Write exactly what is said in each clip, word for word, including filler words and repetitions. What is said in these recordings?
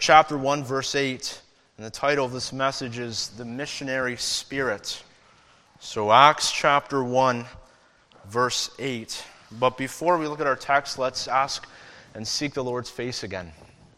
chapter one, verse eight, and the title of this message is The Missionary Spirit. So Acts chapter one, verse eight. But before we look at our text, let's ask and seek the Lord's face again.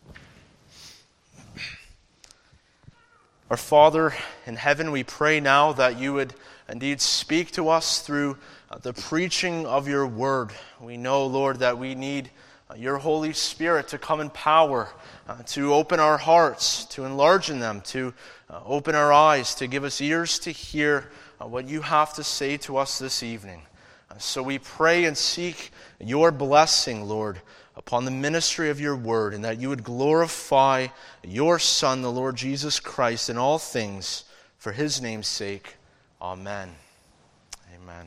Our Father in heaven, we pray now that you would indeed speak to us through the preaching of your word. We know, Lord, that we need your Holy Spirit to come in power, uh, to open our hearts, to enlarge in them, to uh, open our eyes, to give us ears to hear uh, what you have to say to us this evening. Uh, so we pray and seek your blessing, Lord, upon the ministry of your word, and that you would glorify your Son, the Lord Jesus Christ, in all things, for his name's sake. Amen. Amen.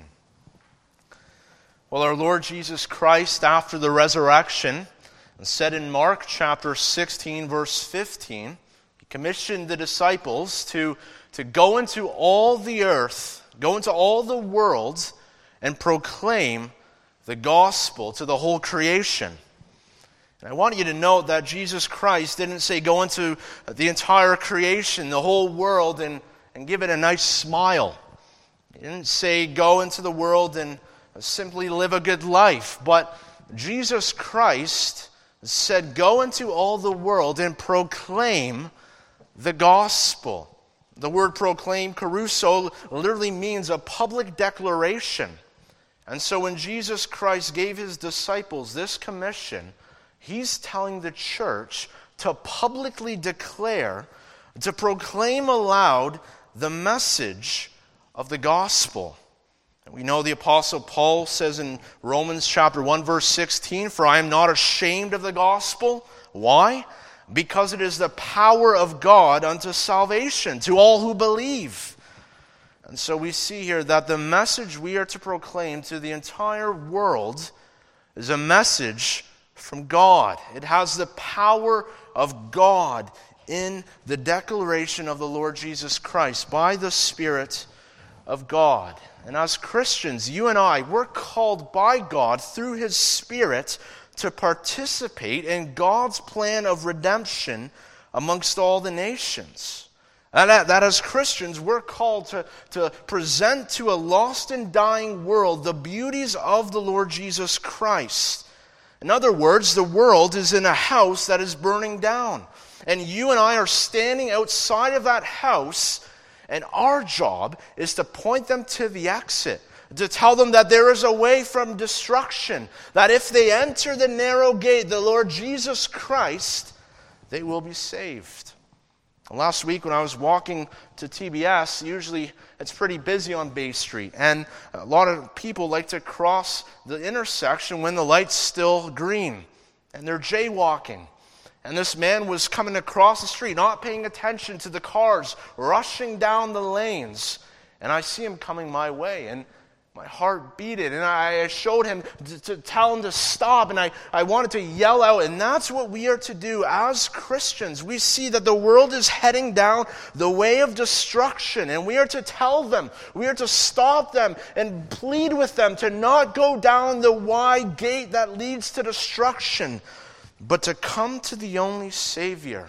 Well, our Lord Jesus Christ, after the resurrection, said in Mark chapter sixteen, verse fifteen, he commissioned the disciples to, to go into all the earth, go into all the world, and proclaim the gospel to the whole creation. And I want you to note that Jesus Christ didn't say go into the entire creation, the whole world, and, and give it a nice smile. He didn't say go into the world and simply live a good life. But Jesus Christ said, go into all the world and proclaim the gospel. The word proclaim, kerusso, literally means a public declaration. And so when Jesus Christ gave his disciples this commission, he's telling the church to publicly declare, to proclaim aloud the message of the gospel. We know the Apostle Paul says in Romans chapter one, verse sixteen, for I am not ashamed of the gospel. Why? Because it is the power of God unto salvation to all who believe. And so we see here that the message we are to proclaim to the entire world is a message from God. It has the power of God in the declaration of the Lord Jesus Christ by the Spirit of God. And as Christians, you and I, we're called by God through his Spirit to participate in God's plan of redemption amongst all the nations. And that, that as Christians, we're called to, to present to a lost and dying world the beauties of the Lord Jesus Christ. In other words, the world is in a house that is burning down. And you and I are standing outside of that house, and our job is to point them to the exit, to tell them that there is a way from destruction, that if they enter the narrow gate, the Lord Jesus Christ, they will be saved. Last week when I was walking to T B S, usually it's pretty busy on Bay Street, and a lot of people like to cross the intersection when the light's still green, and they're jaywalking. And this man was coming across the street, not paying attention to the cars, rushing down the lanes. And I see him coming my way, and my heart beat it. And I showed him to, to tell him to stop, and I, I wanted to yell out. And that's what we are to do as Christians. We see that the world is heading down the way of destruction, and we are to tell them, we are to stop them and plead with them to not go down the wide gate that leads to destruction, but to come to the only Savior.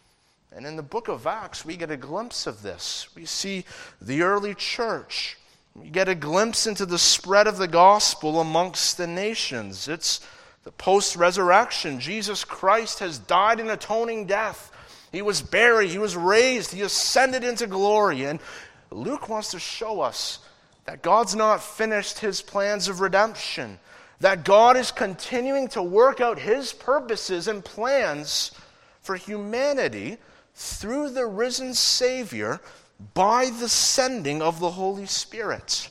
And in the book of Acts, we get a glimpse of this. We see the early church. We get a glimpse into the spread of the gospel amongst the nations. It's the post-resurrection. Jesus Christ has died an atoning death. He was buried. He was raised. He ascended into glory. And Luke wants to show us that God's not finished his plans of redemption, that God is continuing to work out his purposes and plans for humanity through the risen Savior by the sending of the Holy Spirit.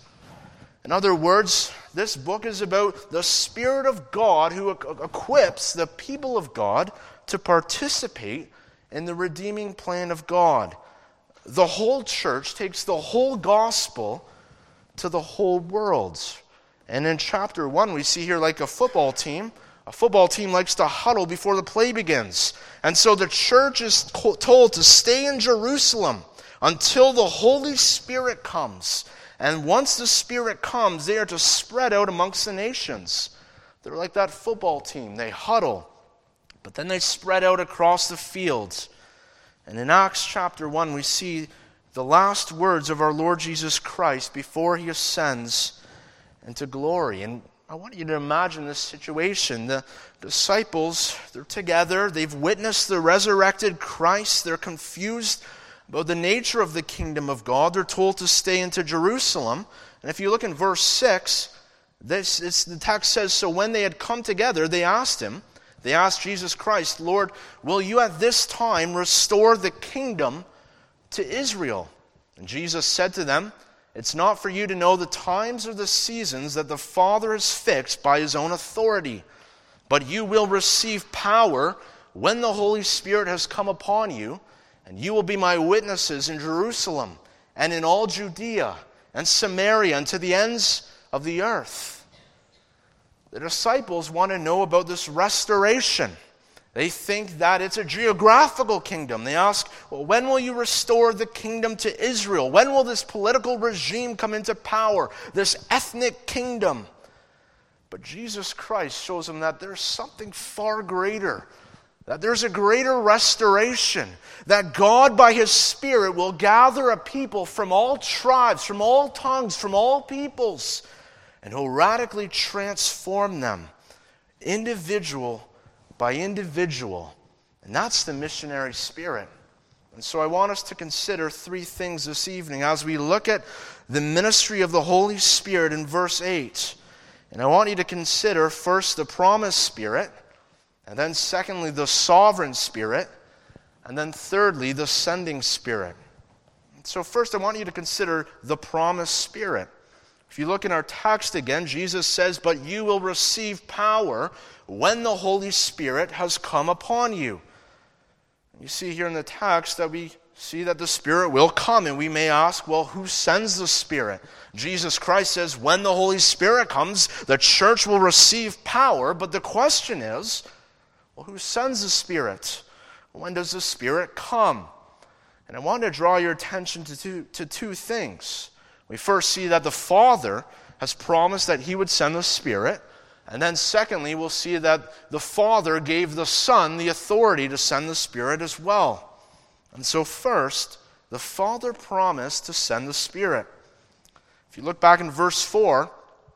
In other words, this book is about the Spirit of God who equips the people of God to participate in the redeeming plan of God. The whole church takes the whole gospel to the whole world. And in chapter one, we see here like a football team. A football team likes to huddle before the play begins. And so the church is told to stay in Jerusalem until the Holy Spirit comes. And once the Spirit comes, they are to spread out amongst the nations. They're like that football team. They huddle But then they spread out across the fields. And in Acts chapter one, we see the last words of our Lord Jesus Christ before he ascends into glory. And I want you to imagine this situation. The disciples, they're together. They've witnessed the resurrected Christ. They're confused about the nature of the kingdom of God. They're told to stay into Jerusalem. And if you look in verse six, this, it's, the text says, so when they had come together, they asked him, they asked Jesus Christ, Lord, will you at this time restore the kingdom to Israel? And Jesus said to them, it's not for you to know the times or the seasons that the Father has fixed by his own authority, but you will receive power when the Holy Spirit has come upon you, and you will be my witnesses in Jerusalem and in all Judea and Samaria and to the ends of the earth. The disciples want to know about this restoration. They think that it's a geographical kingdom. They ask, well, when will you restore the kingdom to Israel? When will this political regime come into power? This ethnic kingdom? But Jesus Christ shows them that there's something far greater. That there's a greater restoration. That God, by his Spirit, will gather a people from all tribes, from all tongues, from all peoples, and he'll radically transform them, individual by individual. And that's the missionary spirit. And so I want us to consider three things this evening as we look at the ministry of the Holy Spirit in verse eight. And I want you to consider first the promised Spirit, and then secondly the sovereign Spirit, and then thirdly the sending Spirit. So first I want you to consider the promised Spirit. If you look in our text again, Jesus says, but you will receive power when the Holy Spirit has come upon you. You see here in the text that we see that the Spirit will come, and we may ask, well, who sends the Spirit? Jesus Christ says, when the Holy Spirit comes, the church will receive power, but the question is, well, who sends the Spirit? When does the Spirit come? And I want to draw your attention to two, to two things. We first see that the Father has promised that he would send the Spirit. And then secondly, we'll see that the Father gave the Son the authority to send the Spirit as well. And so first, the Father promised to send the Spirit. If you look back in verse four,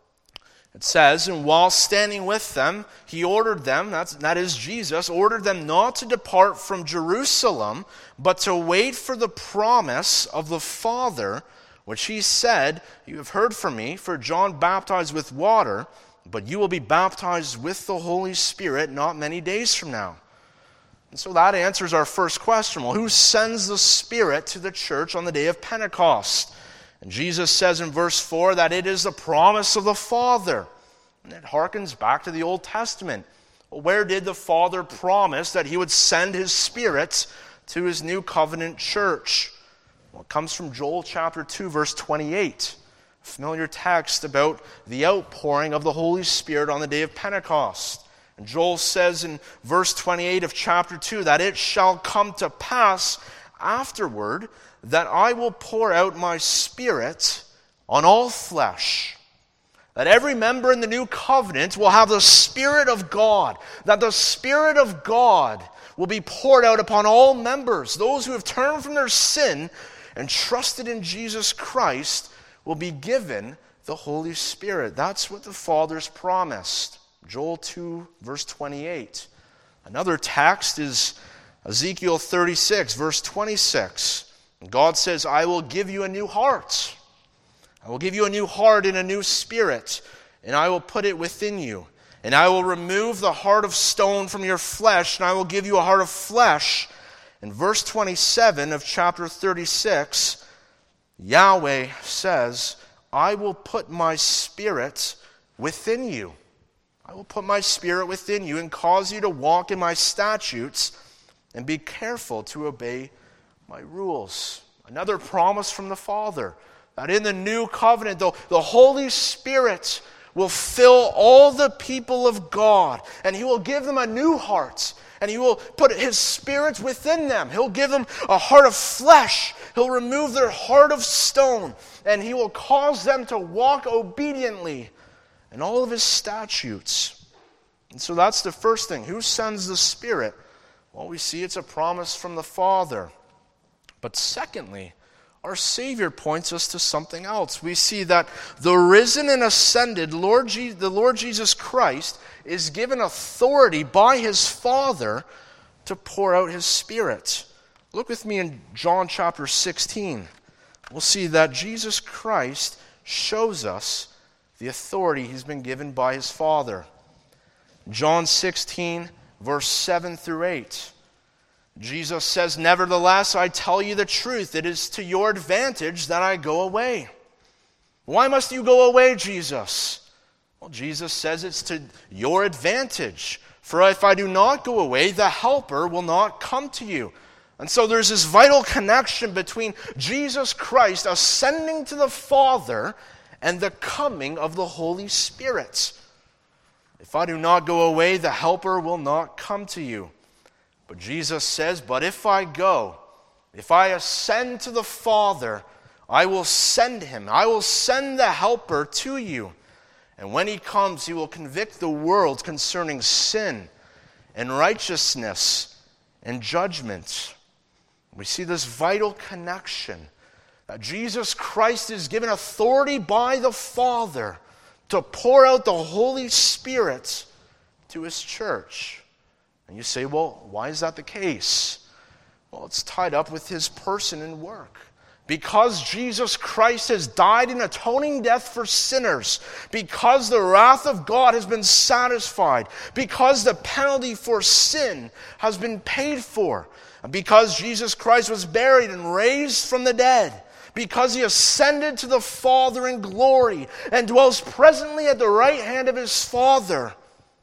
it says, and while standing with them, he ordered them, that's, that is Jesus, ordered them not to depart from Jerusalem, but to wait for the promise of the Father, which he said, you have heard from me, for John baptized with water, but you will be baptized with the Holy Spirit not many days from now. And so that answers our first question. Well, who sends the Spirit to the church on the day of Pentecost? And Jesus says in verse four that it is the promise of the Father. And it harkens back to the Old Testament. Well, where did the Father promise that he would send his Spirit to his new covenant church? Well, it comes from Joel chapter two, verse twenty-eight. A familiar text about the outpouring of the Holy Spirit on the day of Pentecost. And Joel says in verse twenty-eight of chapter two that it shall come to pass afterward that I will pour out my Spirit on all flesh. That every member in the new covenant will have the Spirit of God. That the Spirit of God will be poured out upon all members. Those who have turned from their sin and trusted in Jesus Christ will be given the Holy Spirit. That's what the Father's promised. Joel two, verse twenty-eight. Another text is Ezekiel thirty-six, verse twenty-six. God says, I will give you a new heart. I will give you a new heart and a new spirit, and I will put it within you. And I will remove the heart of stone from your flesh, and I will give you a heart of flesh. In verse twenty-seven of chapter thirty-six, Yahweh says, I will put my Spirit within you. I will put my Spirit within you and cause you to walk in my statutes and be careful to obey my rules. Another promise from the Father, that in the new covenant, though, the Holy Spirit will fill all the people of God, and he will give them a new heart, and he will put his Spirit within them. He'll give them a heart of flesh. He'll remove their heart of stone, and he will cause them to walk obediently in all of his statutes. And so that's the first thing. Who sends the Spirit? Well, we see it's a promise from the Father. But secondly, our Savior points us to something else. We see that the risen and ascended Lord Je- the Lord Jesus Christ is given authority by his Father to pour out his Spirit. Look with me in John chapter sixteen. We'll see that Jesus Christ shows us the authority he's been given by his Father. John sixteen, verse seven through eight. Jesus says, "Nevertheless, I tell you the truth. It is to your advantage that I go away." Why must you go away, Jesus? Well, Jesus says it's to your advantage. For if I do not go away, the Helper will not come to you. And so there's this vital connection between Jesus Christ ascending to the Father and the coming of the Holy Spirit. If I do not go away, the Helper will not come to you. But Jesus says, but if I go, if I ascend to the Father, I will send him. I will send the Helper to you. And when he comes, he will convict the world concerning sin and righteousness and judgment. We see this vital connection that Jesus Christ is given authority by the Father to pour out the Holy Spirit to his church. And you say, well, why is that the case? Well, it's tied up with his person and work. Because Jesus Christ has died an atoning death for sinners, because the wrath of God has been satisfied, because the penalty for sin has been paid for, and because Jesus Christ was buried and raised from the dead, because he ascended to the Father in glory and dwells presently at the right hand of his Father,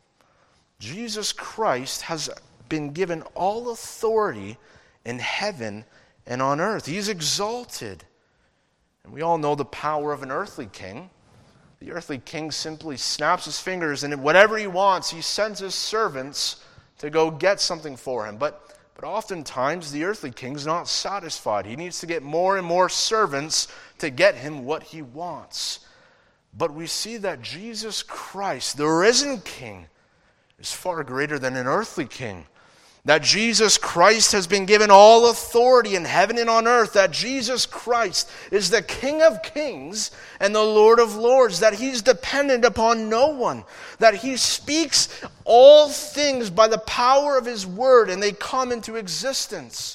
Jesus Christ has been given all authority in heaven and on earth. He's exalted. And we all know the power of an earthly king. The earthly king simply snaps his fingers, and whatever he wants, he sends his servants to go get something for him. But, but oftentimes, the earthly king's not satisfied. He needs to get more and more servants to get him what he wants. But we see that Jesus Christ, the risen king, is far greater than an earthly king. That Jesus Christ has been given all authority in heaven and on earth. That Jesus Christ is the King of kings and the Lord of lords. That he's dependent upon no one. That he speaks all things by the power of his word and they come into existence.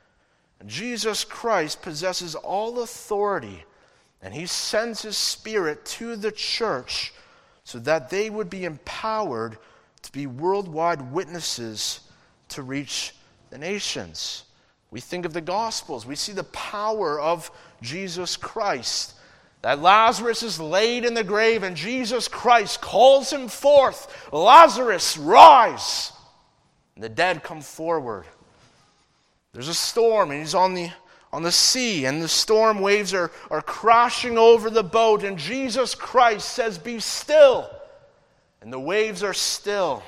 Jesus Christ possesses all authority and he sends his Spirit to the church so that they would be empowered to be worldwide witnesses to reach the nations. We think of the Gospels. We see the power of Jesus Christ. That Lazarus is laid in the grave and Jesus Christ calls him forth. Lazarus, rise! And the dead come forward. There's a storm and he's on the, on the sea and the storm waves are, are crashing over the boat and Jesus Christ says, be still. And the waves are still.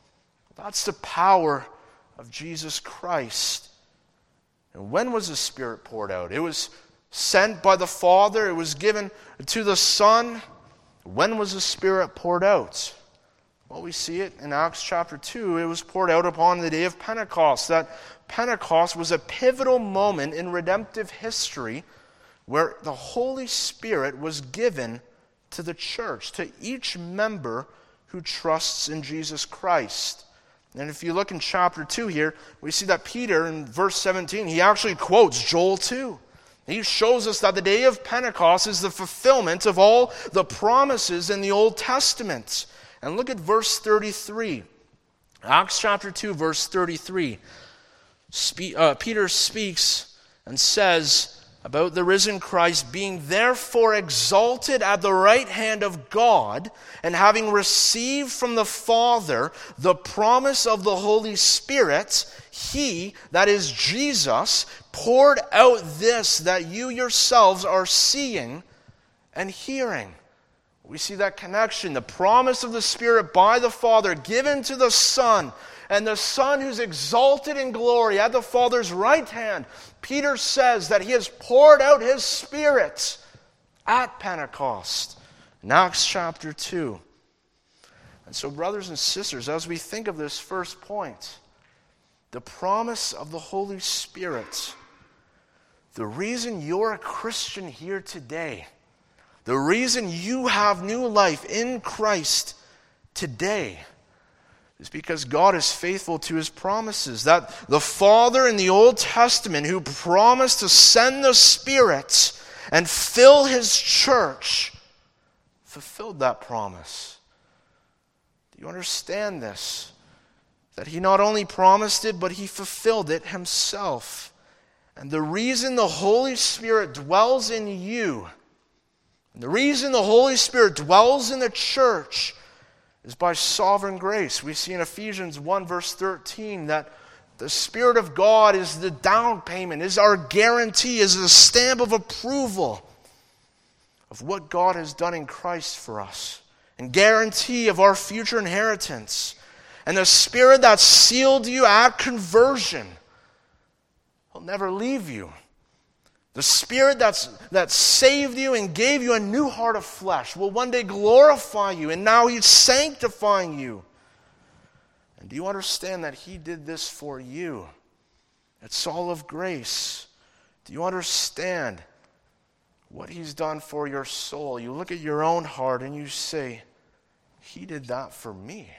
That's the power of Jesus Christ. And when was the Spirit poured out? It was sent by the Father. It was given to the Son. When was the Spirit poured out? Well, we see it in Acts chapter two. It was poured out upon the day of Pentecost. That Pentecost was a pivotal moment in redemptive history where the Holy Spirit was given to the church, to each member who trusts in Jesus Christ. And if you look in chapter two here, we see that Peter in verse seventeen, he actually quotes Joel two. He shows us that the day of Pentecost is the fulfillment of all the promises in the Old Testament. And look at verse thirty-three. Acts chapter two, verse thirty-three. Spe- uh, Peter speaks and says about the risen Christ being therefore exalted at the right hand of God and having received from the Father the promise of the Holy Spirit, he, that is Jesus, poured out this that you yourselves are seeing and hearing. We see that connection, the promise of the Spirit by the Father given to the Son, and the Son who's exalted in glory at the Father's right hand. Peter says that he has poured out his Spirit at Pentecost in Acts chapter two. And so, brothers and sisters, as we think of this first point, the promise of the Holy Spirit, the reason you're a Christian here today, the reason you have new life in Christ today, is because God is faithful to his promises. That the Father in the Old Testament who promised to send the Spirit and fill his church fulfilled that promise. Do you understand this? That he not only promised it, but he fulfilled it himself. And the reason the Holy Spirit dwells in you, and the reason the Holy Spirit dwells in the church, is by sovereign grace. We see in Ephesians one verse thirteen that the Spirit of God is the down payment, is our guarantee, is the stamp of approval of what God has done in Christ for us, and guarantee of our future inheritance. And the Spirit that sealed you at conversion will never leave you. The Spirit that's, that saved you and gave you a new heart of flesh will one day glorify you, and now he's sanctifying you. And do you understand that he did this for you? It's all of grace. Do you understand what he's done for your soul? You look at your own heart and you say, he did that for me.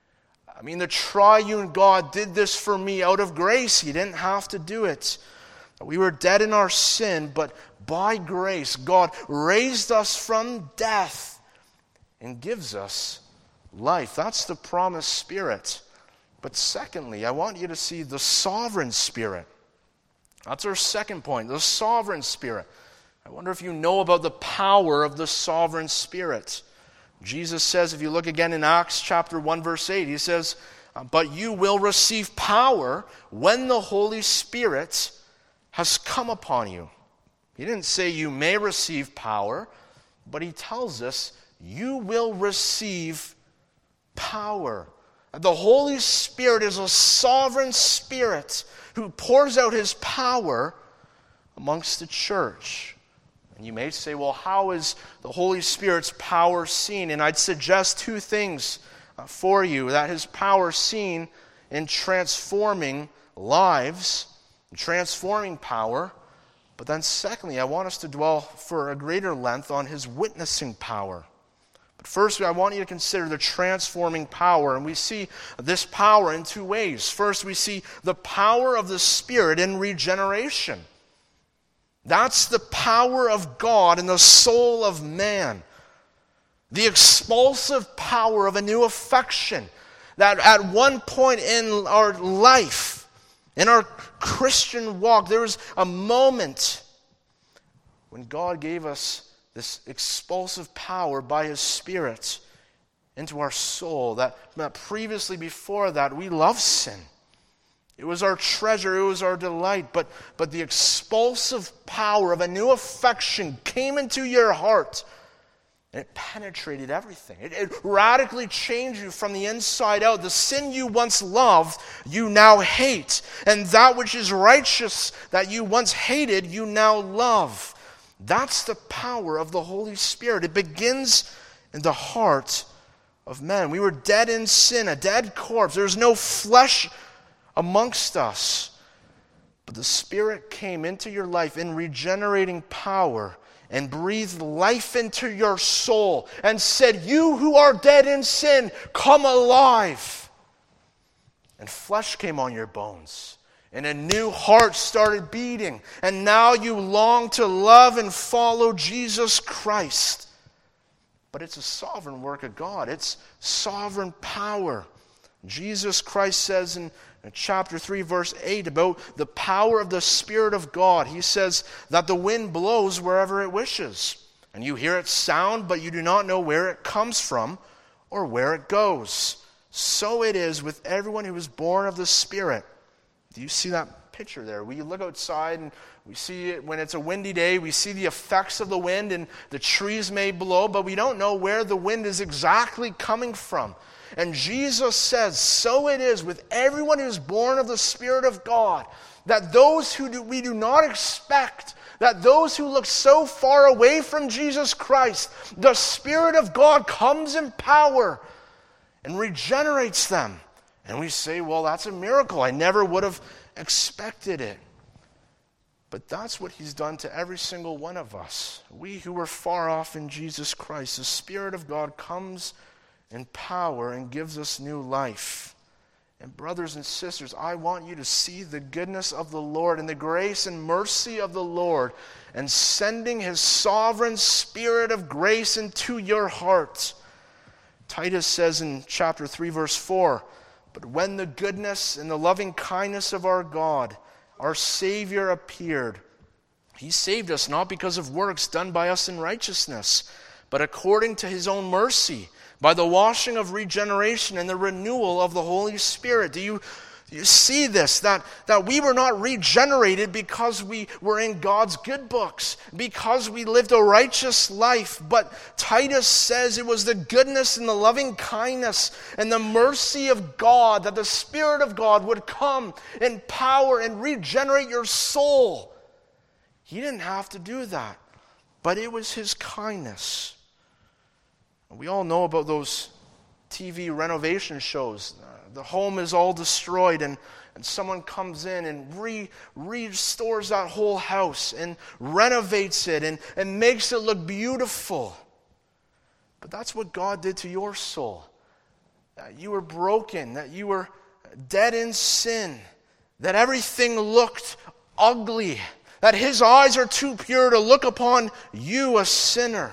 I mean, the triune God did this for me out of grace. He didn't have to do it. We were dead in our sin, but by grace, God raised us from death and gives us life. That's the promised Spirit. But secondly, I want you to see the sovereign Spirit. That's our second point, the sovereign Spirit. I wonder if you know about the power of the sovereign Spirit. Jesus says, if you look again in Acts chapter one, verse eight, he says, but you will receive power when the Holy Spirit has come upon you. He didn't say you may receive power, but he tells us you will receive power. The Holy Spirit is a sovereign Spirit who pours out his power amongst the church. And you may say, well, how is the Holy Spirit's power seen? And I'd suggest two things for you. That his power seen in transforming lives, transforming power. But then secondly, I want us to dwell for a greater length on his witnessing power. But first, I want you to consider the transforming power. And we see this power in two ways. First, we see the power of the Spirit in regeneration. That's the power of God in the soul of man. The expulsive power of a new affection. That at one point in our life, in our Christian walk, there was a moment when God gave us this expulsive power by his Spirit into our soul. That, that previously, before that, we loved sin. It was our treasure, it was our delight, but, but the expulsive power of a new affection came into your heart, and it penetrated everything. It, it radically changed you from the inside out. The sin you once loved, you now hate, and that which is righteous that you once hated, you now love. That's the power of the Holy Spirit. It begins in the heart of men. We were dead in sin, a dead corpse. There's no flesh amongst us. But the Spirit came into your life in regenerating power and breathed life into your soul and said, you who are dead in sin, come alive. And flesh came on your bones. And a new heart started beating. And now you long to love and follow Jesus Christ. But it's a sovereign work of God. It's sovereign power. Jesus Christ says in In chapter three, verse eight, about the power of the Spirit of God. He says that the wind blows wherever it wishes. And you hear its sound, but you do not know where it comes from or where it goes. So it is with everyone who is born of the Spirit. Do you see that picture there? We look outside and we see it when it's a windy day. We see the effects of the wind, and the trees may blow, but we don't know where the wind is exactly coming from. And Jesus says, so it is with everyone who is born of the Spirit of God, that those who do, we do not expect, that those who look so far away from Jesus Christ, the Spirit of God comes in power and regenerates them. And we say, well, that's a miracle. I never would have expected it. But that's what he's done to every single one of us. We who were far off in Jesus Christ, the Spirit of God comes in power and gives us new life. And brothers and sisters, I want you to see the goodness of the Lord and the grace and mercy of the Lord, and sending his sovereign Spirit of grace into your heart. Titus says in chapter three, verse four, "But when the goodness and the loving kindness of our God, our Savior, appeared, he saved us not because of works done by us in righteousness, but according to his own mercy, by the washing of regeneration and the renewal of the Holy Spirit." Do you, do you see this? That, that we were not regenerated because we were in God's good books, because we lived a righteous life. But Titus says it was the goodness and the loving kindness and the mercy of God, that the Spirit of God would come in power and regenerate your soul. He didn't have to do that, but it was his kindness. We all know about those T V renovation shows. Uh, the home is all destroyed, and, and someone comes in and re, restores that whole house and renovates it and, and makes it look beautiful. But that's what God did to your soul. That you were broken, that you were dead in sin, that everything looked ugly, that his eyes are too pure to look upon you, a sinner.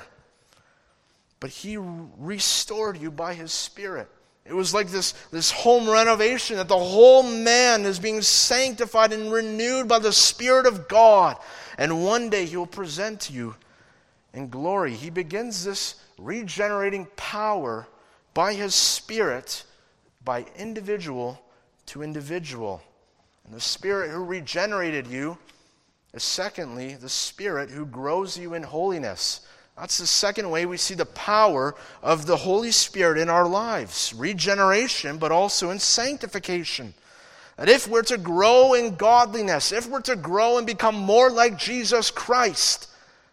But he restored you by his Spirit. It was like this, this home renovation, that the whole man is being sanctified and renewed by the Spirit of God. And one day he will present to you in glory. He begins this regenerating power by his Spirit, by individual to individual. And the Spirit who regenerated you is, secondly, the Spirit who grows you in holiness. That's the second way we see the power of the Holy Spirit in our lives. Regeneration, but also in sanctification. That if we're to grow in godliness, if we're to grow and become more like Jesus Christ,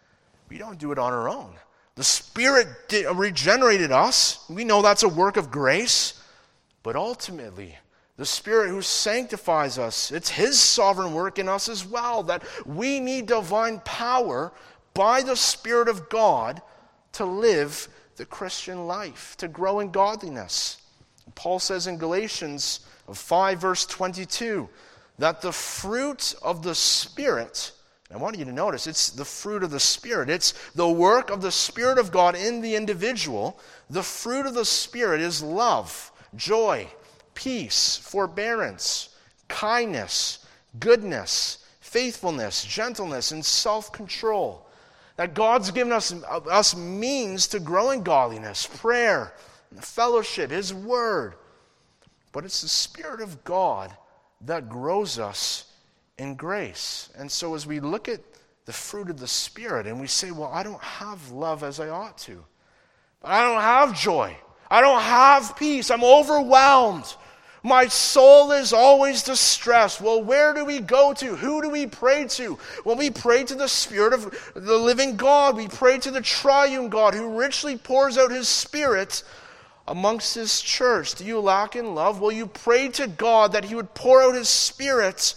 we don't do it on our own. The Spirit did, regenerated us. We know that's a work of grace. But ultimately, the Spirit who sanctifies us, it's his sovereign work in us as well. That we need divine power by the Spirit of God to live the Christian life, to grow in godliness. Paul says in Galatians five, verse twenty-two, that the fruit of the Spirit, and I want you to notice, it's the fruit of the Spirit. It's the work of the Spirit of God in the individual. The fruit of the Spirit is love, joy, peace, forbearance, kindness, goodness, faithfulness, gentleness, and self-control. That God's given us, us means to grow in godliness, prayer, fellowship, his word. But it's the Spirit of God that grows us in grace. And so as we look at the fruit of the Spirit and we say, well, I don't have love as I ought to. But I don't have joy. I don't have peace. I'm overwhelmed. My soul is always distressed. Well, where do we go to? Who do we pray to? Well, we pray to the Spirit of the living God. We pray to the triune God who richly pours out his Spirit amongst his church. Do you lack in love? Well, you pray to God that he would pour out his Spirit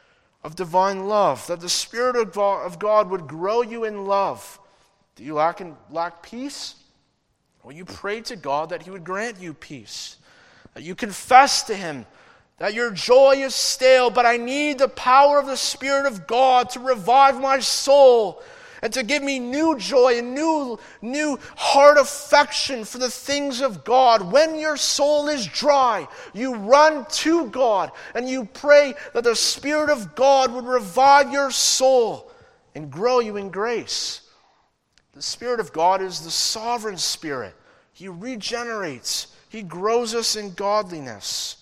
of divine love, that the Spirit of God would grow you in love. Do you lack in, lack peace? Well, you pray to God that he would grant you peace. That you confess to him that your joy is stale, but I need the power of the Spirit of God to revive my soul and to give me new joy and new, new heart affection for the things of God. When your soul is dry, you run to God and you pray that the Spirit of God would revive your soul and grow you in grace. The Spirit of God is the sovereign Spirit. He regenerates. He grows us in godliness.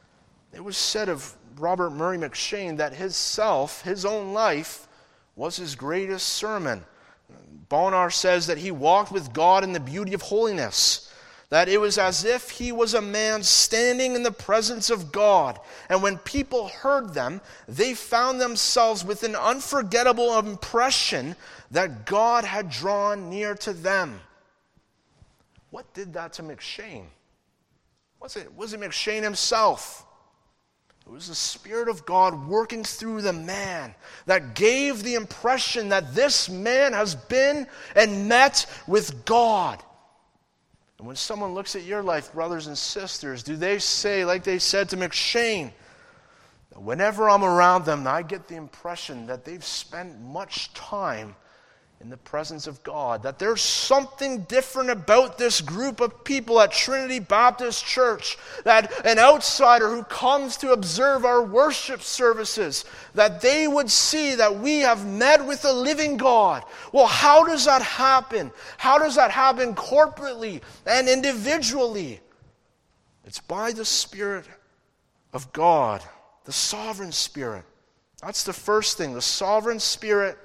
It was said of Robert Murray McCheyne that his self, his own life, was his greatest sermon. Bonar says that he walked with God in the beauty of holiness, that it was as if he was a man standing in the presence of God. And when people heard them, they found themselves with an unforgettable impression that God had drawn near to them. What did that to McCheyne? Was it, was it McShane himself? It was the Spirit of God working through the man that gave the impression that this man has been and met with God. And when someone looks at your life, brothers and sisters, do they say, like they said to McShane, whenever I'm around them, I get the impression that they've spent much time in the presence of God, that there's something different about this group of people at Trinity Baptist Church, that an outsider who comes to observe our worship services, that they would see that we have met with the living God. Well, how does that happen? How does that happen corporately and individually? It's by the Spirit of God, the sovereign Spirit. That's the first thing. The sovereign Spirit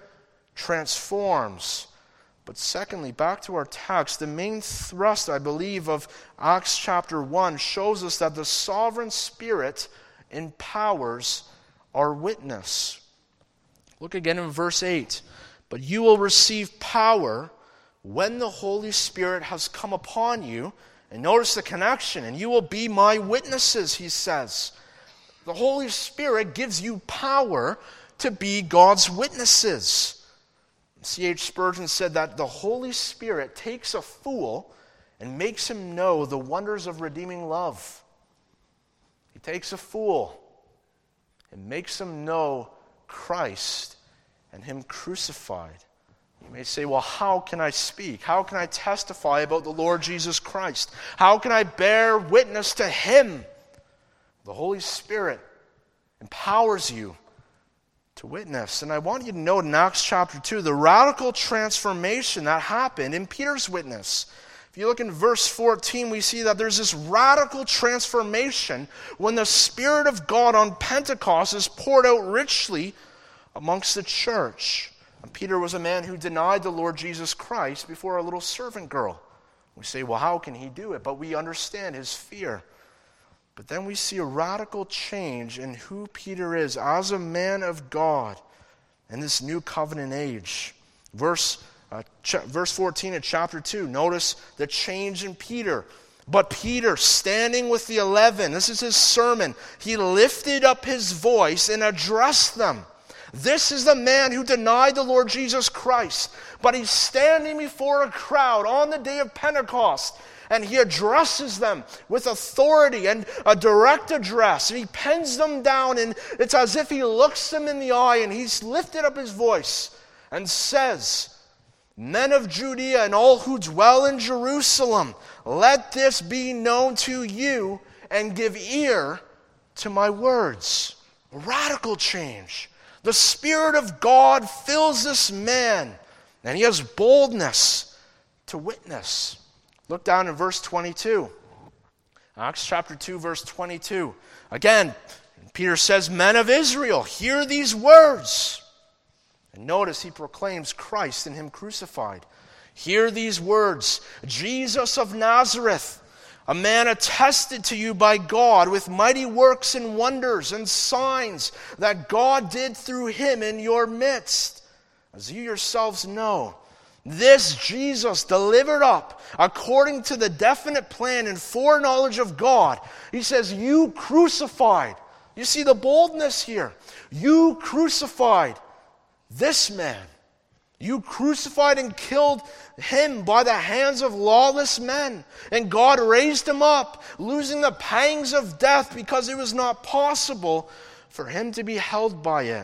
transforms. But secondly, back to our text, the main thrust, I believe, of Acts chapter one shows us that the sovereign Spirit empowers our witness. Look again in verse eight. But you will receive power when the Holy Spirit has come upon you. And notice the connection. And you will be my witnesses, he says. The Holy Spirit gives you power to be God's witnesses. C H Spurgeon said that the Holy Spirit takes a fool and makes him know the wonders of redeeming love. He takes a fool and makes him know Christ and him crucified. You may say, well, how can I speak? How can I testify about the Lord Jesus Christ? How can I bear witness to him? The Holy Spirit empowers you to witness. And I want you to note in Acts chapter two, the radical transformation that happened in Peter's witness. If you look in verse fourteen, we see that there's this radical transformation when the Spirit of God on Pentecost is poured out richly amongst the church. And Peter was a man who denied the Lord Jesus Christ before a little servant girl. We say, well, how can he do it? But we understand his fear. But then we see a radical change in who Peter is as a man of God in this new covenant age. Verse, uh, ch- verse fourteen of chapter two, notice the change in Peter. But Peter, standing with the eleven, this is his sermon, he lifted up his voice and addressed them. This is the man who denied the Lord Jesus Christ, but he's standing before a crowd on the day of Pentecost. And he addresses them with authority and a direct address. And he pens them down, and it's as if he looks them in the eye, and he's lifted up his voice and says, Men of Judea and all who dwell in Jerusalem, let this be known to you, and give ear to my words. A radical change. The Spirit of God fills this man, and he has boldness to witness. Look down in verse twenty-two. Acts chapter two, verse twenty-two. Again, Peter says, Men of Israel, hear these words. And notice he proclaims Christ and him crucified. Hear these words. Jesus of Nazareth, a man attested to you by God with mighty works and wonders and signs that God did through him in your midst. As you yourselves know, this Jesus delivered up according to the definite plan and foreknowledge of God. He says, you crucified. You see the boldness here. You crucified this man. You crucified and killed him by the hands of lawless men. And God raised him up, losing the pangs of death because it was not possible for him to be held by it.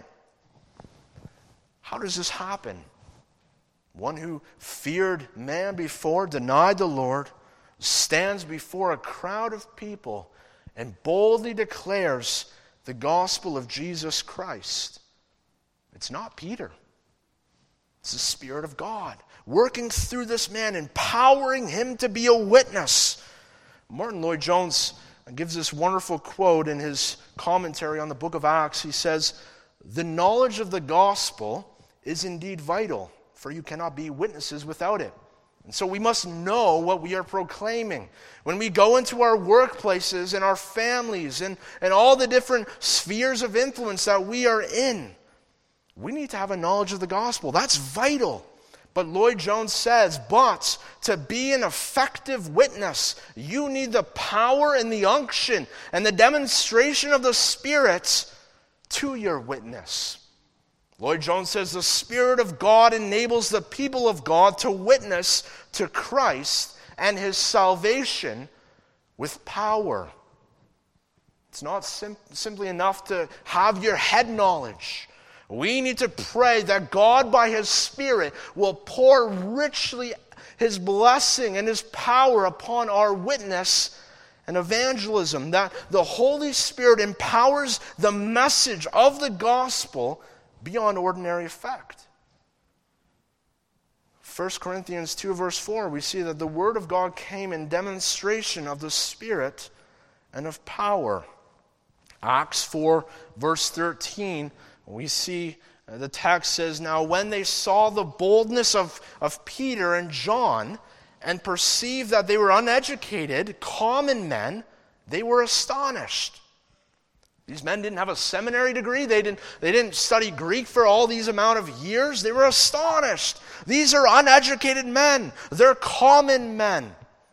How does this happen? One who feared man before, denied the Lord, stands before a crowd of people and boldly declares the gospel of Jesus Christ. It's not Peter. It's the Spirit of God working through this man, empowering him to be a witness. Martin Lloyd-Jones gives this wonderful quote in his commentary on the book of Acts. He says, the knowledge of the gospel is indeed vital, for you cannot be witnesses without it. And so we must know what we are proclaiming. When we go into our workplaces and our families and, and all the different spheres of influence that we are in, we need to have a knowledge of the gospel. That's vital. But Lloyd-Jones says, but to be an effective witness, you need the power and the unction and the demonstration of the Spirit to your witness. Lloyd-Jones says the Spirit of God enables the people of God to witness to Christ and his salvation with power. It's not sim- simply enough to have your head knowledge. We need to pray that God by his Spirit will pour richly his blessing and his power upon our witness and evangelism, that the Holy Spirit empowers the message of the gospel beyond ordinary effect. First Corinthians two verse four, we see that the word of God came in demonstration of the Spirit and of power. Acts four verse thirteen, we see uh, the text says, now when they saw the boldness of, of Peter and John and perceived that they were uneducated, common men, they were astonished. These men didn't have a seminary degree. They didn't, they didn't study Greek for all these amount of years. They were astonished. These are uneducated men. They're common men.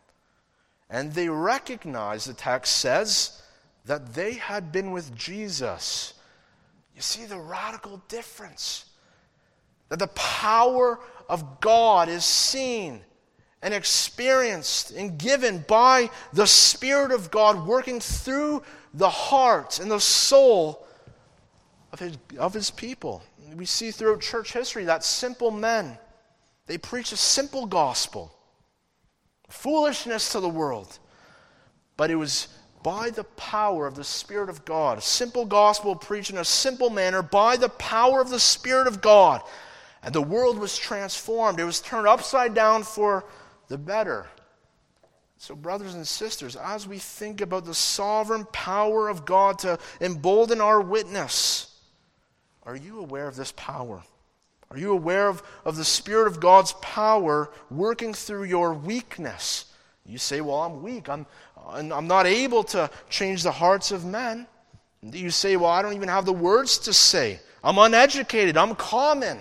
And they recognized, the text says, that they had been with Jesus. You see the radical difference. That the power of God is seen and experienced and given by the Spirit of God working through the heart and the soul of his, of his people. We see throughout church history that simple men, they preach a simple gospel. Foolishness to the world. But it was by the power of the Spirit of God. A simple gospel preached in a simple manner by the power of the Spirit of God. And the world was transformed. It was turned upside down for the better. So brothers and sisters, as we think about the sovereign power of God to embolden our witness, are you aware of this power? Are you aware of, of the Spirit of God's power working through your weakness? You say, well, I'm weak. I'm, I'm not able to change the hearts of men. You say, well, I don't even have the words to say. I'm uneducated. I'm common.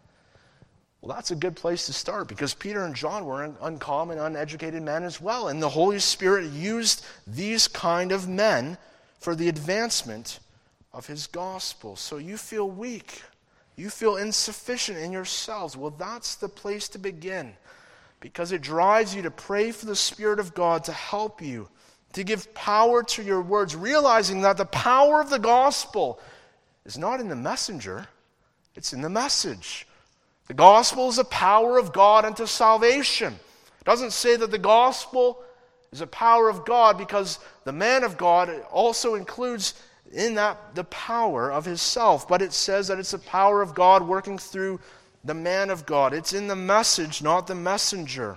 Well, that's a good place to start because Peter and John were un- uncommon, uneducated men as well. And the Holy Spirit used these kind of men for the advancement of his gospel. So you feel weak. You feel insufficient in yourselves. Well, that's the place to begin because it drives you to pray for the Spirit of God to help you, to give power to your words, realizing that the power of the gospel is not in the messenger, it's in the message. The gospel is the power of God unto salvation. It doesn't say that the gospel is a power of God because the man of God also includes in that the power of himself, but it says that it's the power of God working through the man of God. It's in the message, not the messenger.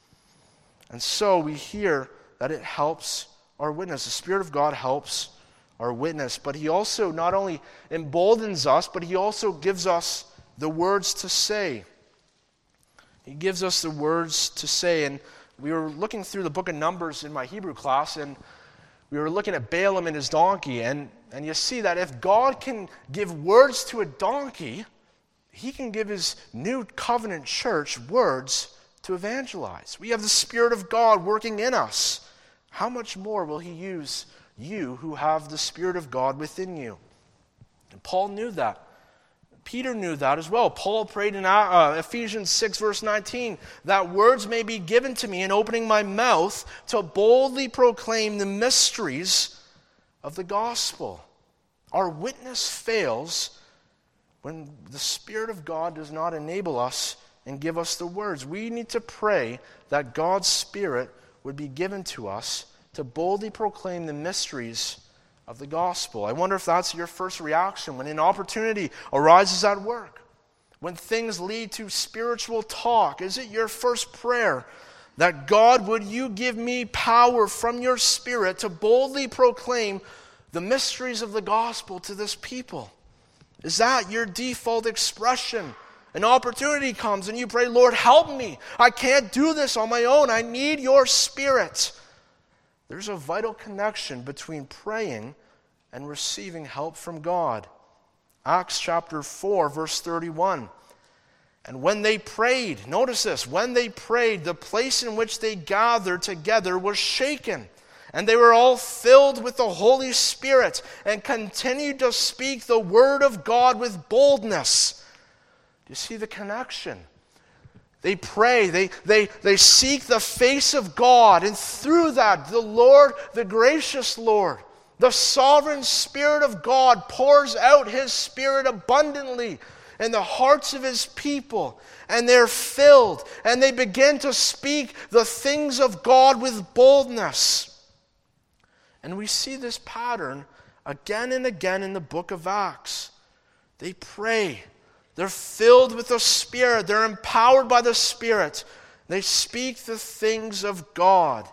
And so we hear that it helps our witness. The Spirit of God helps our witness, but he also not only emboldens us, but he also gives us the words to say. He gives us the words to say. And we were looking through the book of Numbers in my Hebrew class, and we were looking at Balaam and his donkey. And, and you see that if God can give words to a donkey, he can give his new covenant church words to evangelize. We have the Spirit of God working in us. How much more will he use you who have the Spirit of God within you? And Paul knew that. Peter knew that as well. Paul prayed in uh, Ephesians six verse nineteen, that words may be given to me in opening my mouth to boldly proclaim the mysteries of the gospel. Our witness fails when the Spirit of God does not enable us and give us the words. We need to pray that God's Spirit would be given to us to boldly proclaim the mysteries of the gospel. I wonder if that's your first reaction when an opportunity arises at work, when things lead to spiritual talk. Is it your first prayer that God, would you give me power from your Spirit to boldly proclaim the mysteries of the gospel to this people? Is that your default expression? An opportunity comes and you pray, Lord, help me. I can't do this on my own. I need your Spirit. There's a vital connection between praying and receiving help from God. Acts chapter four, verse thirty-one. And when they prayed, notice this, when they prayed, the place in which they gathered together was shaken. And they were all filled with the Holy Spirit and continued to speak the word of God with boldness. Do you see the connection? They pray, they, they, they seek the face of God, and through that, the Lord, the gracious Lord, the sovereign Spirit of God pours out His Spirit abundantly in the hearts of His people, and they're filled, and they begin to speak the things of God with boldness. And we see this pattern again and again in the book of Acts. They pray. They're filled with the Spirit. They're empowered by the Spirit. They speak the things of God.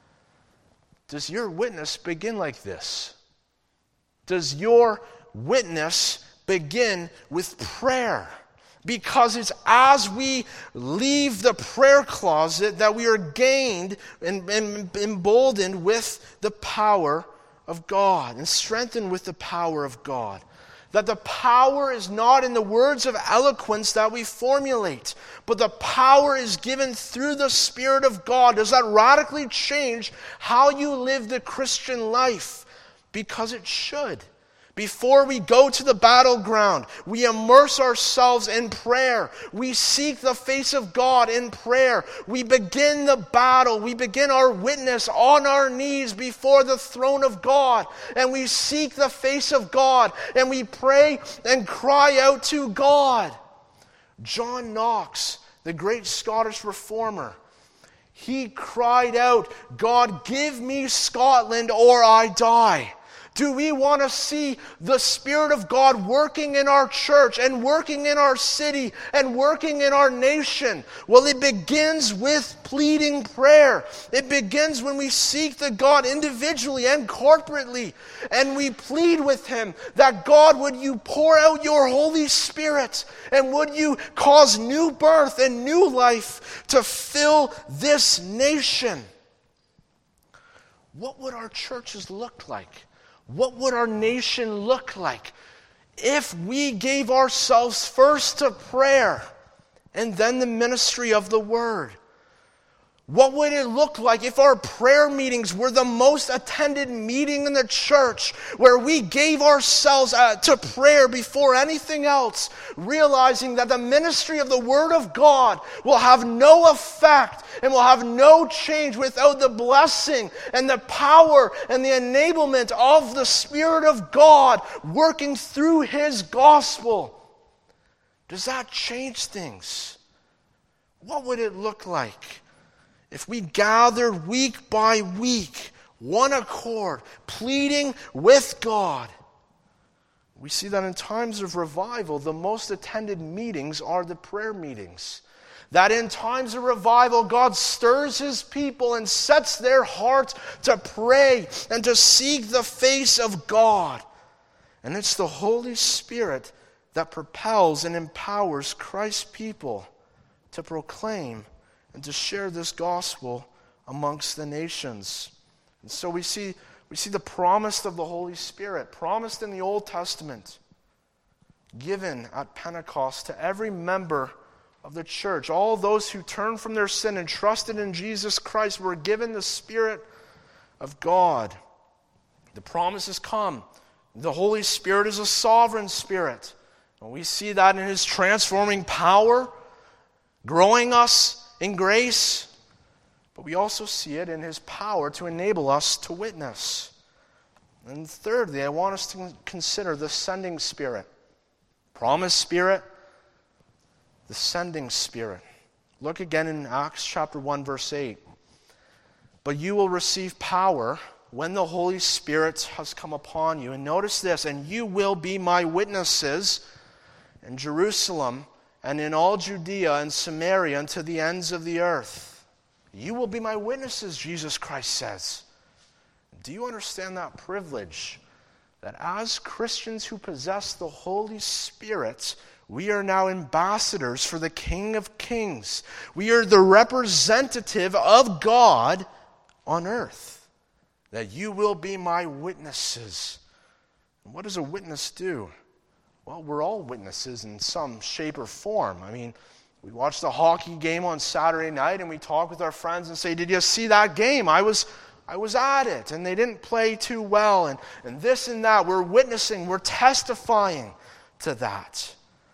Does your witness begin like this? Does your witness begin with prayer? Because it's as we leave the prayer closet that we are gained and, and emboldened with the power of God and strengthened with the power of God. That the power is not in the words of eloquence that we formulate, but the power is given through the Spirit of God. Does that radically change how you live the Christian life? Because it should. Before we go to the battleground, we immerse ourselves in prayer. We seek the face of God in prayer. We begin the battle. We begin our witness on our knees before the throne of God. And we seek the face of God. And we pray and cry out to God. John Knox, the great Scottish reformer, he cried out, "God, give me Scotland or I die." Do we want to see the Spirit of God working in our church and working in our city and working in our nation? Well, it begins with pleading prayer. It begins when we seek the God individually and corporately, and we plead with Him that, God, would you pour out your Holy Spirit, and would you cause new birth and new life to fill this nation? What would our churches look like? What would our nation look like if we gave ourselves first to prayer and then the ministry of the Word? What would it look like if our prayer meetings were the most attended meeting in the church, where we gave ourselves uh, to prayer before anything else, realizing that the ministry of the Word of God will have no effect and will have no change without the blessing and the power and the enablement of the Spirit of God working through His gospel? Does that change things? What would it look like if we gathered week by week, one accord, pleading with God? We see that in times of revival, the most attended meetings are the prayer meetings. That in times of revival, God stirs His people and sets their heart to pray and to seek the face of God. And it's the Holy Spirit that propels and empowers Christ's people to proclaim and to share this gospel amongst the nations. And so we see, we see the promise of the Holy Spirit, promised in the Old Testament, given at Pentecost to every member of the church. All those who turned from their sin and trusted in Jesus Christ were given the Spirit of God. The promise has come. The Holy Spirit is a sovereign Spirit. And we see that in His transforming power, growing us in grace, but we also see it in His power to enable us to witness. And thirdly, I want us to consider the sending Spirit. Promise Spirit, the sending Spirit. Look again in Acts chapter one, verse eight. But you will receive power when the Holy Spirit has come upon you. And notice this, and you will be my witnesses in Jerusalem and in all Judea and Samaria and to the ends of the earth. You will be my witnesses, Jesus Christ says. Do you understand that privilege? That as Christians who possess the Holy Spirit, we are now ambassadors for the King of Kings. We are the representative of God on earth. That you will be my witnesses. And what does a witness do? Well, we're all witnesses in some shape or form. I mean, we watch the hockey game on Saturday night and we talk with our friends and say, did you see that game? I was I was at it and they didn't play too well and, and this and that. We're witnessing, we're testifying to that.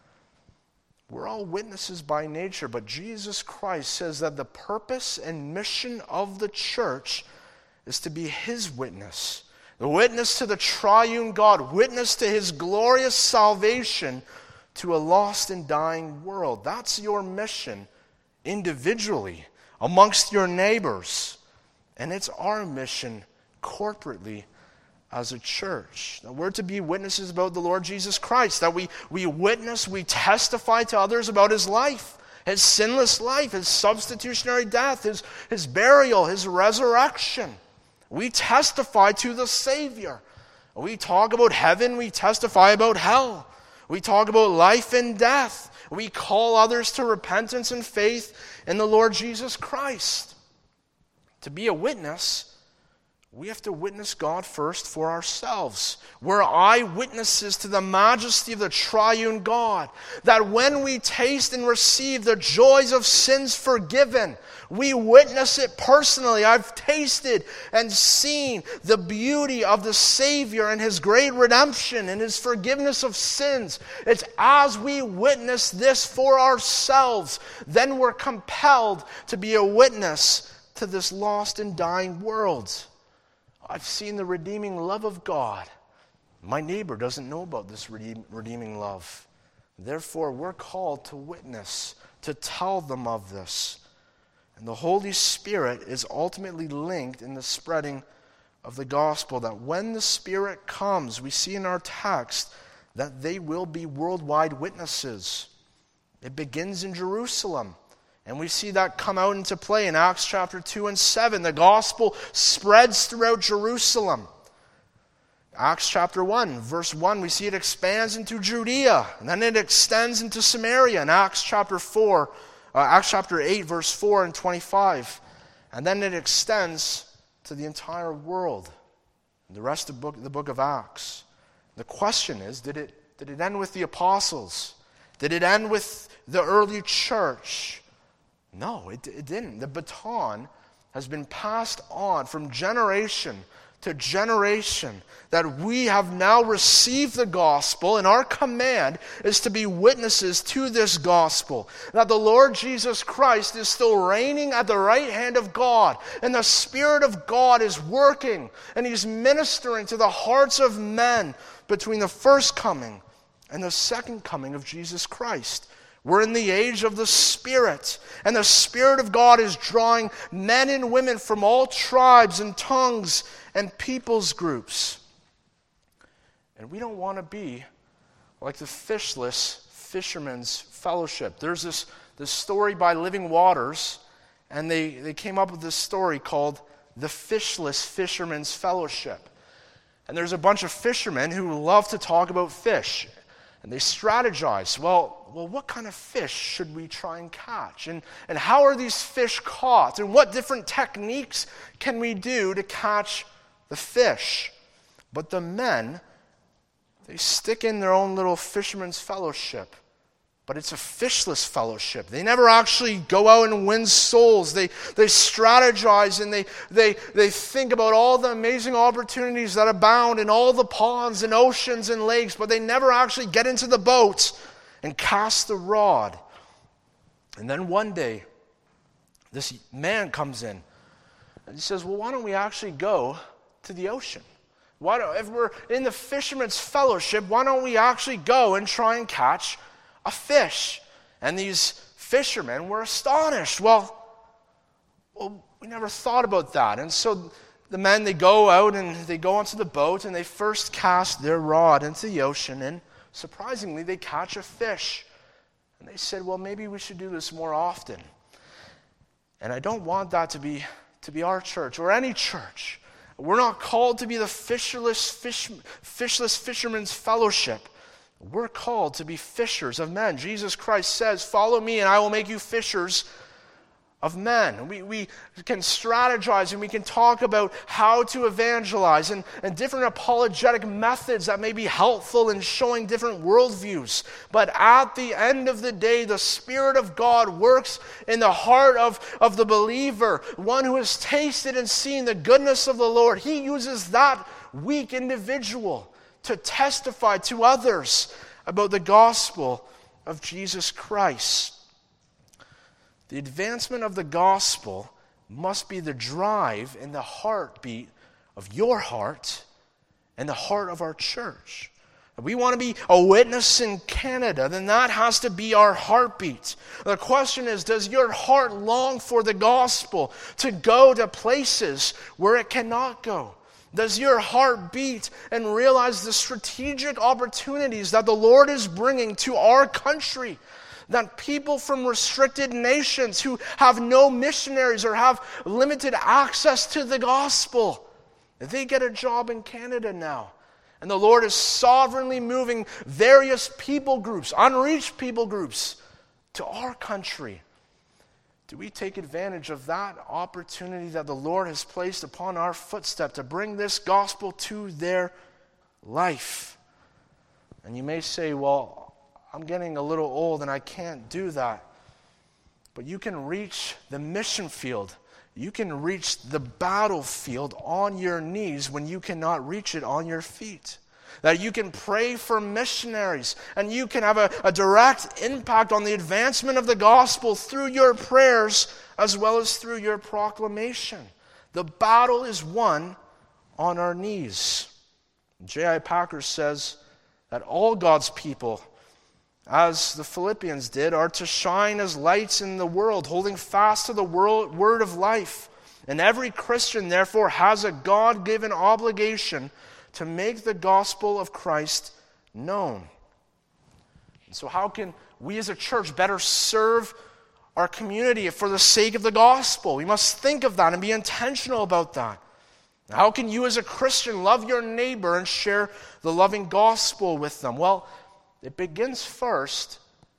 We're all witnesses by nature, but Jesus Christ says that the purpose and mission of the church is to be his witness. The witness to the triune God, witness to his glorious salvation to a lost and dying world. That's your mission individually, amongst your neighbors. And it's our mission corporately as a church. That we're to be witnesses about the Lord Jesus Christ. That we, we witness, we testify to others about his life, his sinless life, his substitutionary death, his, his burial, his resurrection. We testify to the Savior. We talk about heaven, we testify about hell. We talk about life and death. We call others to repentance and faith in the Lord Jesus Christ. To be a witness, we have to witness God first for ourselves. We're eyewitnesses to the majesty of the triune God. That when we taste and receive the joys of sins forgiven, we witness it personally. I've tasted and seen the beauty of the Savior and his great redemption and his forgiveness of sins. It's as we witness this for ourselves, then we're compelled to be a witness to this lost and dying world. I've seen the redeeming love of God. My neighbor doesn't know about this redeeming love. Therefore, we're called to witness, to tell them of this. And the Holy Spirit is ultimately linked in the spreading of the gospel, that when the Spirit comes, we see in our text that they will be worldwide witnesses. It begins in Jerusalem. And we see that come out into play in Acts chapter two and seven. The gospel spreads throughout Jerusalem. Acts chapter one, verse one, we see it expands into Judea. And then it extends into Samaria in Acts chapter four, uh, Acts chapter eight, verse four and twenty-five. And then it extends to the entire world. The rest of the book, the book of Acts. The question is, did it, did it end with the apostles? Did it end with the early church? No, it, it didn't. The baton has been passed on from generation to generation, that we have now received the gospel, and our command is to be witnesses to this gospel. That the Lord Jesus Christ is still reigning at the right hand of God, and the Spirit of God is working, and he's ministering to the hearts of men between the first coming and the second coming of Jesus Christ. We're in the age of the Spirit, and the Spirit of God is drawing men and women from all tribes and tongues and peoples groups. And we don't want to be like the fishless fishermen's fellowship. There's this, this story by Living Waters, and they, they came up with this story called the Fishless Fishermen's Fellowship. And there's a bunch of fishermen who love to talk about fish. And they strategize, well, well, what kind of fish should we try and catch? And, and how are these fish caught? And what different techniques can we do to catch the fish? But the men, they stick in their own little fisherman's fellowship. But it's a fishless fellowship. They never actually go out and win souls. They they strategize and they, they, they think about all the amazing opportunities that abound in all the ponds and oceans and lakes, but they never actually get into the boats and cast the rod. And then one day, this man comes in and he says, well, why don't we actually go to the ocean? Why don't, if we're in the fisherman's fellowship, why don't we actually go and try and catch a fish? And these fishermen were astonished. Well, well, we never thought about that. And so the men, they go out and they go onto the boat and they first cast their rod into the ocean, and surprisingly, they catch a fish. And they said, well, maybe we should do this more often. And I don't want that to be, to be our church or any church. We're not called to be the fishless, fish, fishless fishermen's fellowship. We're called to be fishers of men. Jesus Christ says, follow me and I will make you fishers of men. We, we can strategize and we can talk about how to evangelize and, and different apologetic methods that may be helpful in showing different worldviews. But at the end of the day, the Spirit of God works in the heart of, of the believer, one who has tasted and seen the goodness of the Lord. He uses that weak individual to testify to others about the gospel of Jesus Christ. The advancement of the gospel must be the drive and the heartbeat of your heart and the heart of our church. If we want to be a witness in Canada, then that has to be our heartbeat. The question is, does your heart long for the gospel to go to places where it cannot go? Does your heart beat and realize the strategic opportunities that the Lord is bringing to our country? That people from restricted nations who have no missionaries or have limited access to the gospel, they get a job in Canada now. And the Lord is sovereignly moving various people groups, unreached people groups, to our country. Do we take advantage of that opportunity that the Lord has placed upon our footstep to bring this gospel to their life? And you may say, well, I'm getting a little old and I can't do that. But you can reach the mission field. You can reach the battlefield on your knees when you cannot reach it on your feet. That you can pray for missionaries and you can have a, a direct impact on the advancement of the gospel through your prayers as well as through your proclamation. The battle is won on our knees. J I Packer says that all God's people, as the Philippians did, are to shine as lights in the world, holding fast to the world, word of life. And every Christian, therefore, has a God-given obligation to make the gospel of Christ known. And so how can we as a church better serve our community for the sake of the gospel? We must think of that and be intentional about that. How can you as a Christian love your neighbor and share the loving gospel with them? Well, it begins first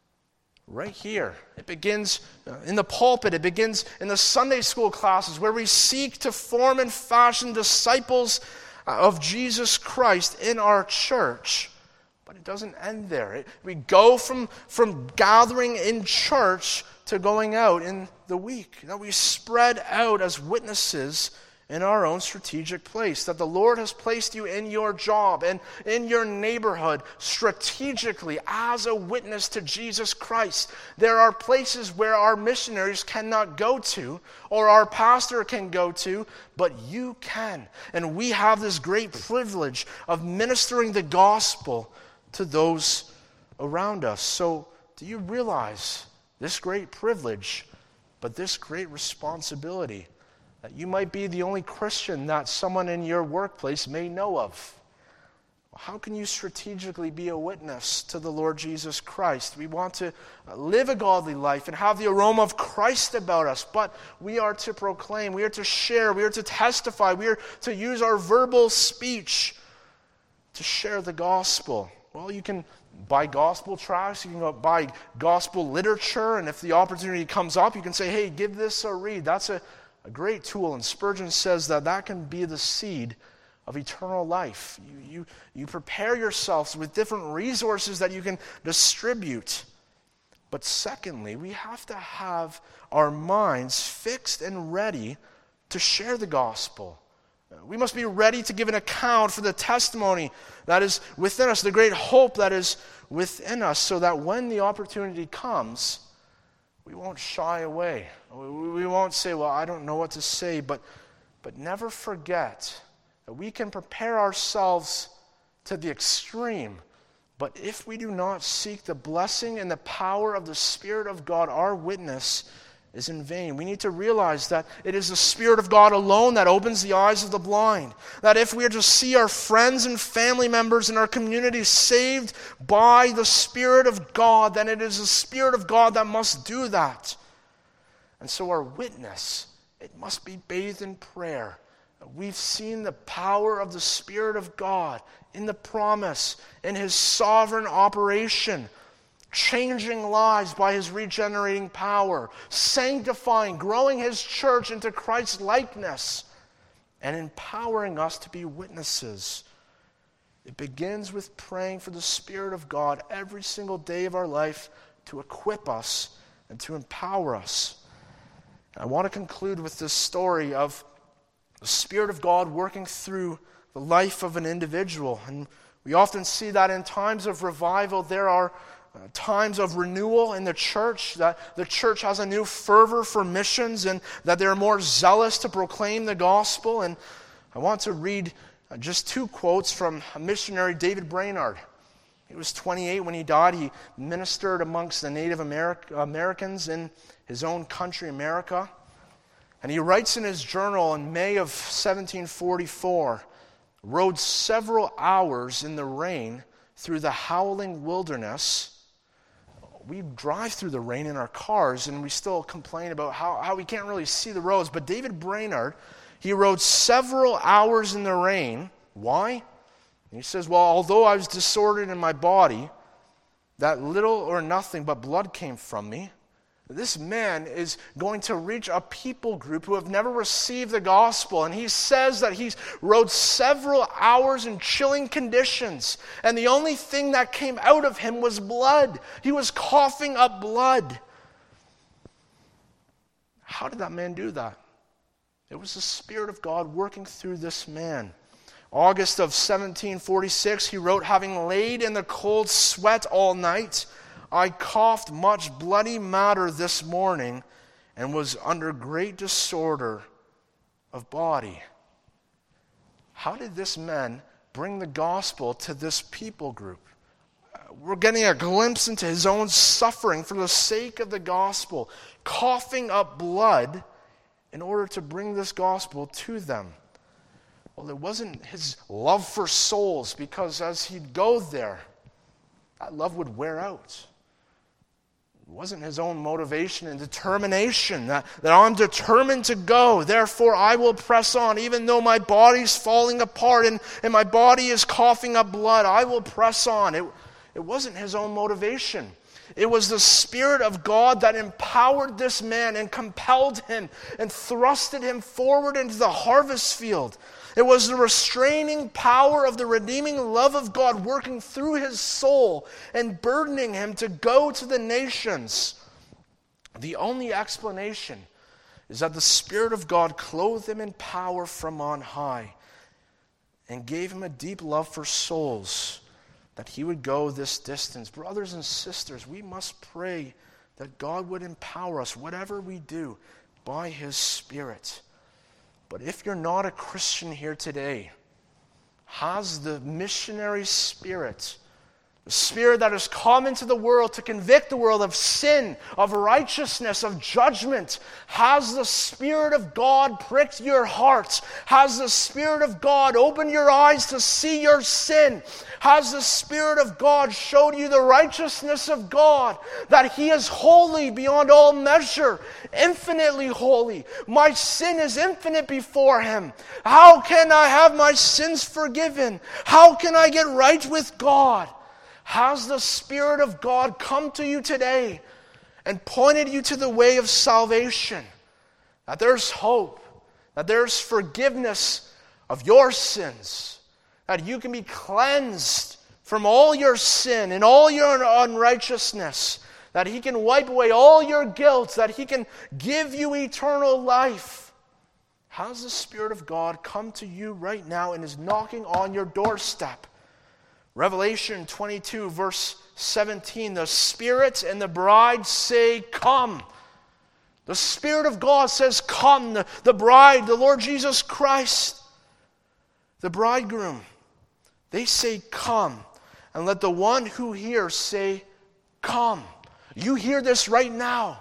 right here. It begins in the pulpit. It begins in the Sunday school classes where we seek to form and fashion disciples of Jesus Christ in our church. But it doesn't end there. It, we go from, from gathering in church to going out in the week. That we spread out as witnesses in our own strategic place, that the Lord has placed you in your job and in your neighborhood strategically as a witness to Jesus Christ. There are places where our missionaries cannot go to or our pastor can go to, but you can. And we have this great privilege of ministering the gospel to those around us. So do you realize this great privilege, but this great responsibility? That you might be the only Christian that someone in your workplace may know of. How can you strategically be a witness to the Lord Jesus Christ? We want to live a godly life and have the aroma of Christ about us, but we are to proclaim, we are to share, we are to testify, we are to use our verbal speech to share the gospel. Well, you can buy gospel tracts, you can go buy gospel literature, and if the opportunity comes up, you can say, hey, give this a read. That's a A great tool, and Spurgeon says that that can be the seed of eternal life. You, you, you prepare yourselves with different resources that you can distribute. But secondly, we have to have our minds fixed and ready to share the gospel. We must be ready to give an account for the testimony that is within us, the great hope that is within us, so that when the opportunity comes, we won't shy away. We won't say, well, I don't know what to say, but, but never forget that we can prepare ourselves to the extreme. But if we do not seek the blessing and the power of the Spirit of God, our witness is in vain. We need to realize that it is the Spirit of God alone that opens the eyes of the blind. That if we are to see our friends and family members in our community saved by the Spirit of God, then it is the Spirit of God that must do that. And so our witness, it must be bathed in prayer. We've seen the power of the Spirit of God in the promise, in His sovereign operation, changing lives by his regenerating power, sanctifying, growing his church into Christ's likeness, and empowering us to be witnesses. It begins with praying for the Spirit of God every single day of our life to equip us and to empower us. I want to conclude with this story of the Spirit of God working through the life of an individual. And we often see that in times of revival, there are uh, times of renewal in the church, that the church has a new fervor for missions and that they're more zealous to proclaim the gospel. And I want to read uh, just two quotes from a missionary, David Brainerd. He was twenty-eight when he died. He ministered amongst the Native Ameri- Americans in his own country, America. And he writes in his journal in May of seventeen forty-four, rode several hours in the rain through the howling wilderness. We drive through the rain in our cars and we still complain about how, how we can't really see the roads. But David Brainerd, he rode several hours in the rain. Why? He says, well, although I was disordered in my body, that little or nothing but blood came from me. This man is going to reach a people group who have never received the gospel. And he says that he's rode several hours in chilling conditions. And the only thing that came out of him was blood. He was coughing up blood. How did that man do that? It was the Spirit of God working through this man. August of seventeen forty-six, he wrote, having laid in the cold sweat all night, I coughed much bloody matter this morning and was under great disorder of body. How did this man bring the gospel to this people group? We're getting a glimpse into his own suffering for the sake of the gospel, coughing up blood in order to bring this gospel to them. Well, it wasn't his love for souls, because as he'd go there, that love would wear out. It wasn't his own motivation and determination that, that I'm determined to go, therefore I will press on, even though my body's falling apart and, and my body is coughing up blood, I will press on. It, it wasn't his own motivation. It was the Spirit of God that empowered this man and compelled him and thrusted him forward into the harvest field. It was the restraining power of the redeeming love of God working through his soul and burdening him to go to the nations. The only explanation is that the Spirit of God clothed him in power from on high and gave him a deep love for souls, that he would go this distance. Brothers and sisters, we must pray that God would empower us, whatever we do, by his Spirit. But if you're not a Christian here today, has the missionary spirit, the Spirit that has come into the world to convict the world of sin, of righteousness, of judgment, has the Spirit of God pricked your heart? Has the Spirit of God opened your eyes to see your sin? Has the Spirit of God showed you the righteousness of God, that he is holy beyond all measure, infinitely holy? My sin is infinite before him. How can I have my sins forgiven? How can I get right with God? Has the Spirit of God come to you today and pointed you to the way of salvation? That there's hope, that there's forgiveness of your sins, that you can be cleansed from all your sin and all your unrighteousness, that he can wipe away all your guilt, that he can give you eternal life. Has the Spirit of God come to you right now and is knocking on your doorstep? Revelation twenty-two, verse seventeen, the Spirit and the bride say, come. The Spirit of God says, come. The, the bride, the Lord Jesus Christ, the bridegroom, they say, come. And let the one who hears say, come. You hear this right now.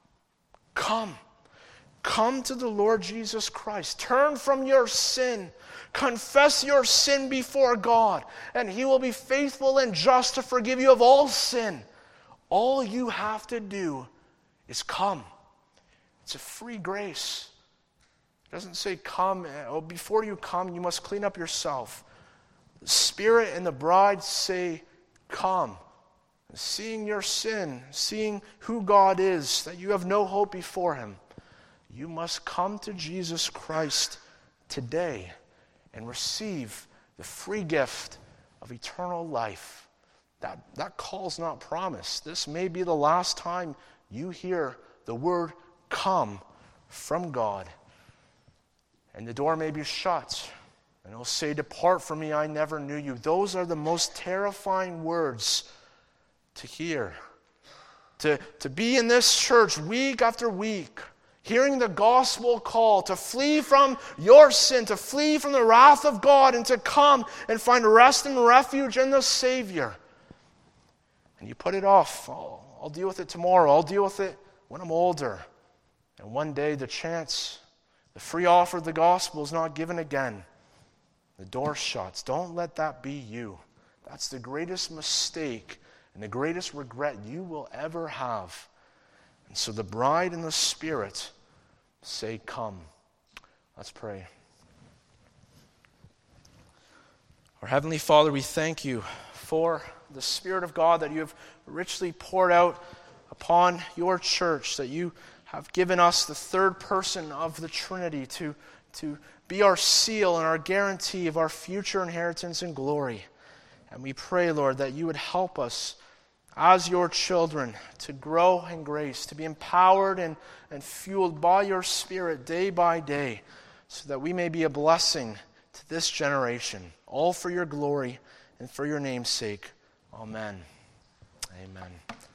Come. Come to the Lord Jesus Christ. Turn from your sin. Confess your sin before God, and he will be faithful and just to forgive you of all sin. All you have to do is come. It's a free grace. It doesn't say come. Oh, before you come, you must clean up yourself. The Spirit and the bride say, come. seeing your sin, seeing who God is, that you have no hope before him, you must come to Jesus Christ today and receive the free gift of eternal life. That, that call's not promised. This may be the last time you hear the word come from God. And the door may be shut. And it'll say, depart from me, I never knew you. Those are the most terrifying words to hear. To, to be in this church week after week, hearing the gospel call to flee from your sin, to flee from the wrath of God, and to come and find rest and refuge in the Savior. And you put it off. Oh, I'll deal with it tomorrow. I'll deal with it when I'm older. And one day the chance, the free offer of the gospel is not given again. The door shuts. Don't let that be you. That's the greatest mistake and the greatest regret you will ever have. And so the bride and the Spirit say, come. Let's pray. Our Heavenly Father, we thank you for the Spirit of God that you have richly poured out upon your church, that you have given us the third person of the Trinity to, to be our seal and our guarantee of our future inheritance and glory. And we pray, Lord, that you would help us as your children to grow in grace, to be empowered and, and fueled by your Spirit day by day, so that we may be a blessing to this generation, all for your glory and for your name's sake. Amen. Amen.